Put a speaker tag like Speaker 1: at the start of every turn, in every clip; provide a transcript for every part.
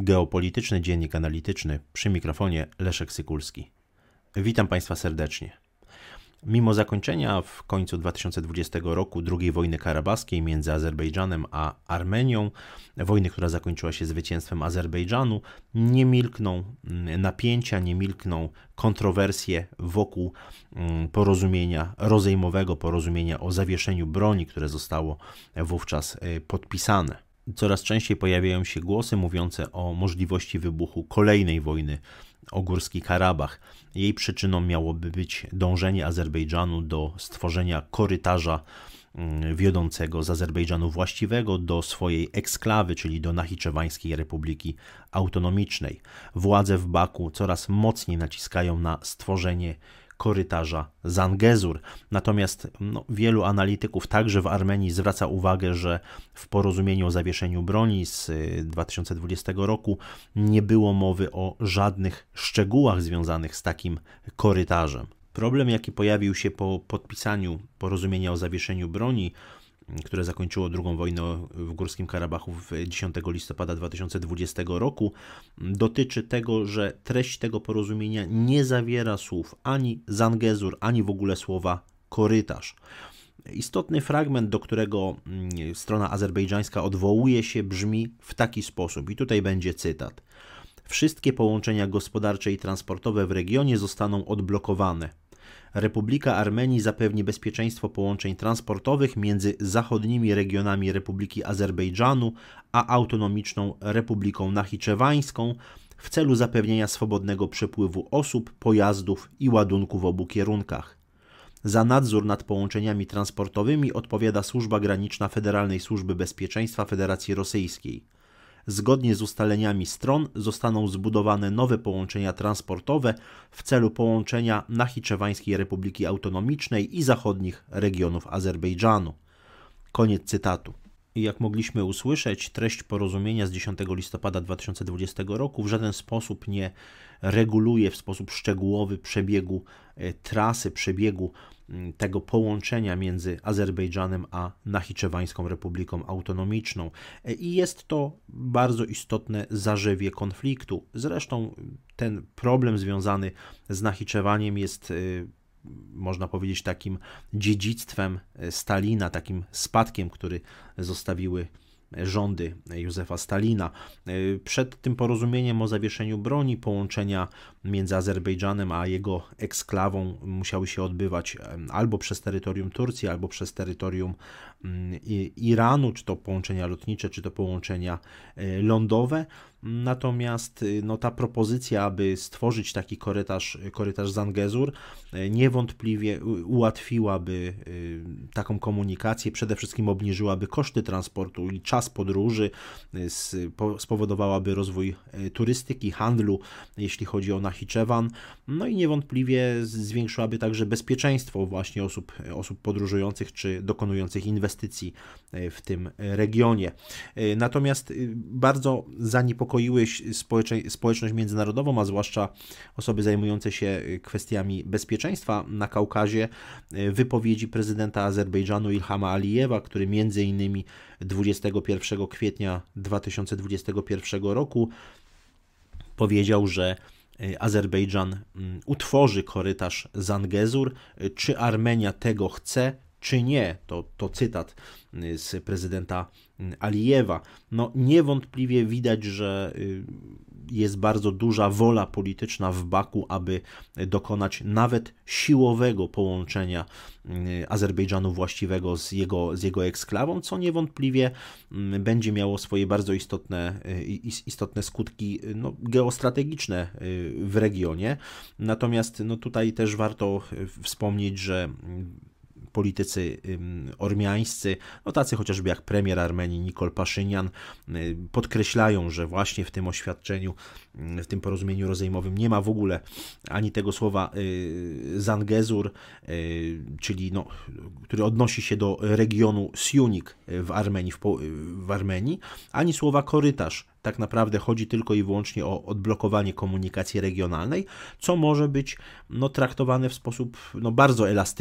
Speaker 1: Geopolityczny Dziennik Analityczny, przy mikrofonie Leszek Sykulski. Witam Państwa serdecznie. Mimo zakończenia w końcu 2020 roku II wojny karabaskiej między Azerbejdżanem a Armenią, wojny, która zakończyła się zwycięstwem Azerbejdżanu, nie milkną napięcia, nie milkną kontrowersje wokół porozumienia rozejmowego, porozumienia o zawieszeniu broni, które zostało wówczas podpisane. Coraz częściej pojawiają się głosy mówiące o możliwości wybuchu kolejnej wojny o Górski Karabach. Jej przyczyną miałoby być dążenie Azerbejdżanu do stworzenia korytarza wiodącego z Azerbejdżanu właściwego do swojej eksklawy, czyli do Nachiczewańskiej Republiki Autonomicznej. Władze w Baku coraz mocniej naciskają na stworzenie korytarza Zangezur. Natomiast wielu analityków, także w Armenii, zwraca uwagę, że w porozumieniu o zawieszeniu broni z 2020 roku nie było mowy o żadnych szczegółach związanych z takim korytarzem. Problem, jaki pojawił się po podpisaniu porozumienia o zawieszeniu broni, które zakończyło II wojnę w Górskim Karabachu 10 listopada 2020 roku, dotyczy tego, że treść tego porozumienia nie zawiera słów ani Zangezur, ani w ogóle słowa korytarz. Istotny fragment, do którego strona azerbejdżańska odwołuje się, brzmi w taki sposób, i tutaj będzie cytat. Wszystkie połączenia gospodarcze i transportowe w regionie zostaną odblokowane. Republika Armenii zapewni bezpieczeństwo połączeń transportowych między zachodnimi regionami Republiki Azerbejdżanu a autonomiczną Republiką Nachiczewańską w celu zapewnienia swobodnego przepływu osób, pojazdów i ładunku w obu kierunkach. Za nadzór nad połączeniami transportowymi odpowiada Służba Graniczna Federalnej Służby Bezpieczeństwa Federacji Rosyjskiej. Zgodnie z ustaleniami stron zostaną zbudowane nowe połączenia transportowe w celu połączenia Nachiczewańskiej Republiki Autonomicznej i zachodnich regionów Azerbejdżanu. Koniec cytatu. I jak mogliśmy usłyszeć, treść porozumienia z 10 listopada 2020 roku w żaden sposób nie reguluje w sposób szczegółowy przebiegu trasy, przebiegu tego połączenia między Azerbejdżanem a Nachiczewańską Republiką Autonomiczną. I jest to bardzo istotne zarzewie konfliktu. Zresztą ten problem związany z Nachiczewaniem jest, można powiedzieć, takim dziedzictwem Stalina, takim spadkiem, który zostawiły rządy Józefa Stalina. Przed tym porozumieniem o zawieszeniu broni połączenia między Azerbejdżanem a jego eksklawą musiały się odbywać albo przez terytorium Turcji, albo przez terytorium Iranu, czy to połączenia lotnicze, czy to połączenia lądowe. Natomiast ta propozycja, aby stworzyć taki korytarz Zangezur, niewątpliwie ułatwiłaby taką komunikację, przede wszystkim obniżyłaby koszty transportu i czas podróży, spowodowałaby rozwój turystyki, handlu, jeśli chodzi o Nachiczewan, i niewątpliwie zwiększyłaby także bezpieczeństwo właśnie osób podróżujących czy dokonujących inwestycji w tym regionie. Natomiast bardzo zaniepokoiły społeczność międzynarodową, a zwłaszcza osoby zajmujące się kwestiami bezpieczeństwa na Kaukazie, wypowiedzi prezydenta Azerbejdżanu Ilhama Alijewa, który m.in. 21 kwietnia 2021 roku powiedział, że Azerbejdżan utworzy korytarz Zangezur. Czy Armenia tego chce, czy nie? To cytat z prezydenta Alijewa. Niewątpliwie widać, że jest bardzo duża wola polityczna w Baku, aby dokonać nawet siłowego połączenia Azerbejdżanu właściwego z jego eksklawą, co niewątpliwie będzie miało swoje bardzo istotne skutki geostrategiczne w regionie. Natomiast tutaj też warto wspomnieć, że politycy ormiańscy, tacy chociażby jak premier Armenii Nikol Paszynian, podkreślają, że właśnie w tym oświadczeniu, w tym porozumieniu rozejmowym nie ma w ogóle ani tego słowa Zangezur, czyli który odnosi się do regionu Syunik w Armenii, ani słowa korytarz. Tak naprawdę chodzi tylko i wyłącznie o odblokowanie komunikacji regionalnej, co może być traktowane w sposób bardzo elastyczny.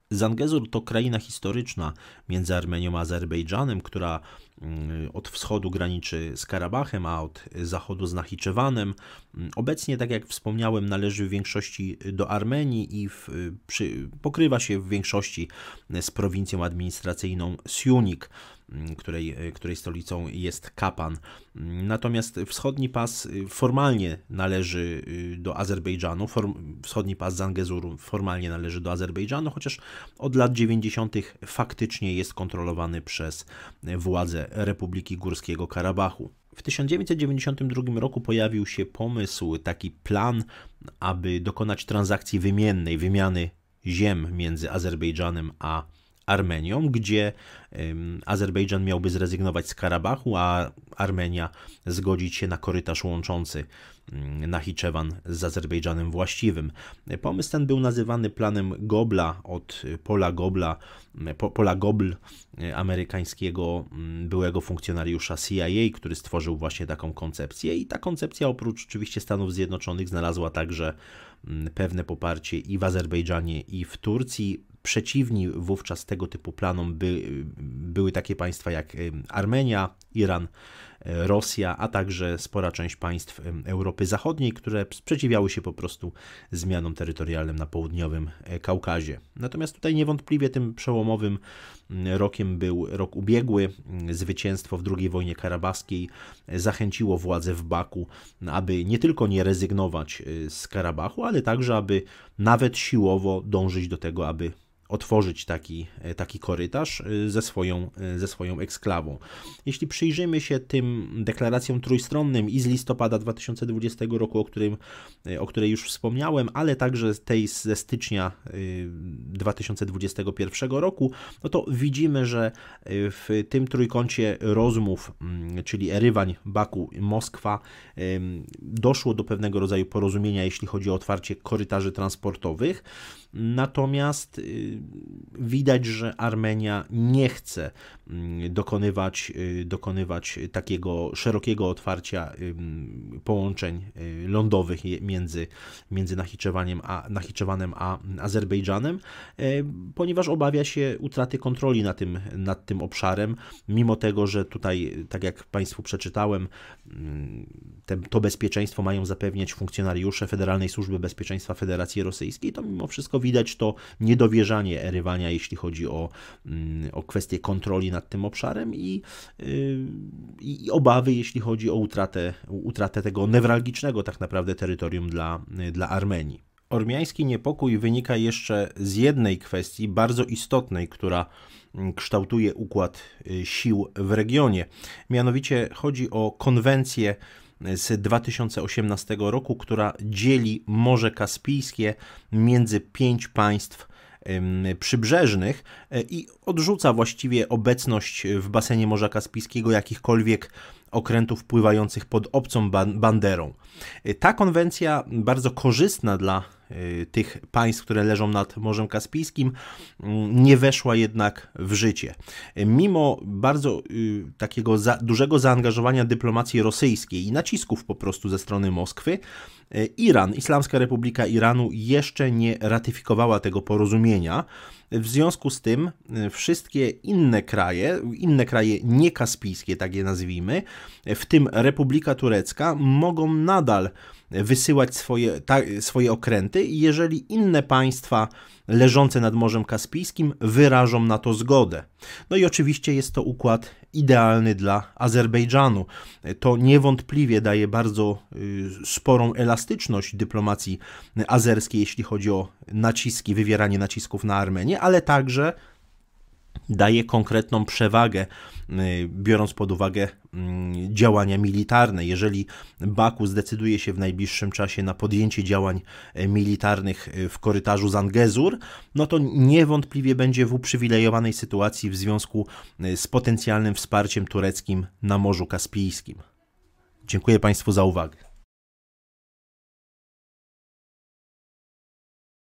Speaker 1: Zangezur to kraina historyczna między Armenią a Azerbejdżanem, która od wschodu graniczy z Karabachem, a od zachodu z Nachiczewanem. Obecnie, tak jak wspomniałem, należy w większości do Armenii i pokrywa się w większości z prowincją administracyjną Syunik, której stolicą jest Kapan. Natomiast wschodni pas formalnie należy do Azerbejdżanu, wschodni pas Zangezuru formalnie należy do Azerbejdżanu, chociaż od lat 90. faktycznie jest kontrolowany przez władze Republiki Górskiego Karabachu. W 1992 roku pojawił się pomysł, taki plan, aby dokonać transakcji wymiennej, wymiany ziem między Azerbejdżanem a Armenią, gdzie Azerbejdżan miałby zrezygnować z Karabachu, a Armenia zgodzić się na korytarz łączący Nachiczewan z Azerbejdżanem właściwym. Pomysł ten był nazywany planem Gobla od Paula Gobl, amerykańskiego byłego funkcjonariusza CIA, który stworzył właśnie taką koncepcję, i ta koncepcja oprócz oczywiście Stanów Zjednoczonych znalazła także pewne poparcie i w Azerbejdżanie, i w Turcji. Przeciwni wówczas tego typu planom były takie państwa jak Armenia, Iran, Rosja, a także spora część państw Europy Zachodniej, które sprzeciwiały się po prostu zmianom terytorialnym na południowym Kaukazie. Natomiast tutaj niewątpliwie tym przełomowym rokiem był rok ubiegły. Zwycięstwo w II wojnie karabaskiej zachęciło władze w Baku, aby nie tylko nie rezygnować z Karabachu, ale także aby nawet siłowo dążyć do tego, aby otworzyć taki korytarz ze swoją eksklawą. Jeśli przyjrzymy się tym deklaracjom trójstronnym i z listopada 2020 roku, o której już wspomniałem, ale także tej ze stycznia 2021 roku, no to widzimy, że w tym trójkącie rozmów, czyli Erywań, Baku, Moskwa, doszło do pewnego rodzaju porozumienia, jeśli chodzi o otwarcie korytarzy transportowych. Natomiast widać, że Armenia nie chce dokonywać takiego szerokiego otwarcia połączeń lądowych między Nachiczewanem a Azerbejdżanem, ponieważ obawia się utraty kontroli nad tym obszarem, mimo tego, że tutaj, tak jak Państwu przeczytałem, to bezpieczeństwo mają zapewniać funkcjonariusze Federalnej Służby Bezpieczeństwa Federacji Rosyjskiej, to mimo wszystko widać to niedowierzanie Erywania, jeśli chodzi o kwestię kontroli nad tym obszarem i obawy, jeśli chodzi o utratę tego newralgicznego tak naprawdę terytorium dla Armenii. Ormiański niepokój wynika jeszcze z jednej kwestii bardzo istotnej, która kształtuje układ sił w regionie. Mianowicie chodzi o konwencję z 2018 roku, która dzieli Morze Kaspijskie między 5 państw przybrzeżnych i odrzuca właściwie obecność w basenie Morza Kaspijskiego jakichkolwiek okrętów pływających pod obcą banderą. Ta konwencja, bardzo korzystna dla tych państw, które leżą nad Morzem Kaspijskim, nie weszła jednak w życie. Mimo bardzo takiego dużego zaangażowania dyplomacji rosyjskiej i nacisków po prostu ze strony Moskwy, Iran, Islamska Republika Iranu jeszcze nie ratyfikowała tego porozumienia. W związku z tym wszystkie inne kraje niekaspijskie, tak je nazwijmy, w tym Republika Turecka, mogą nadal wysyłać swoje okręty, jeżeli inne państwa leżące nad Morzem Kaspijskim wyrażą na to zgodę. No i oczywiście jest to układ idealny dla Azerbejdżanu. To niewątpliwie daje bardzo sporą elastyczność dyplomacji azerskiej, jeśli chodzi o wywieranie nacisków na Armenię, ale także daje konkretną przewagę, biorąc pod uwagę działania militarne. Jeżeli Baku zdecyduje się w najbliższym czasie na podjęcie działań militarnych w korytarzu Zangezur, no to niewątpliwie będzie w uprzywilejowanej sytuacji w związku z potencjalnym wsparciem tureckim na Morzu Kaspijskim. Dziękuję Państwu za uwagę.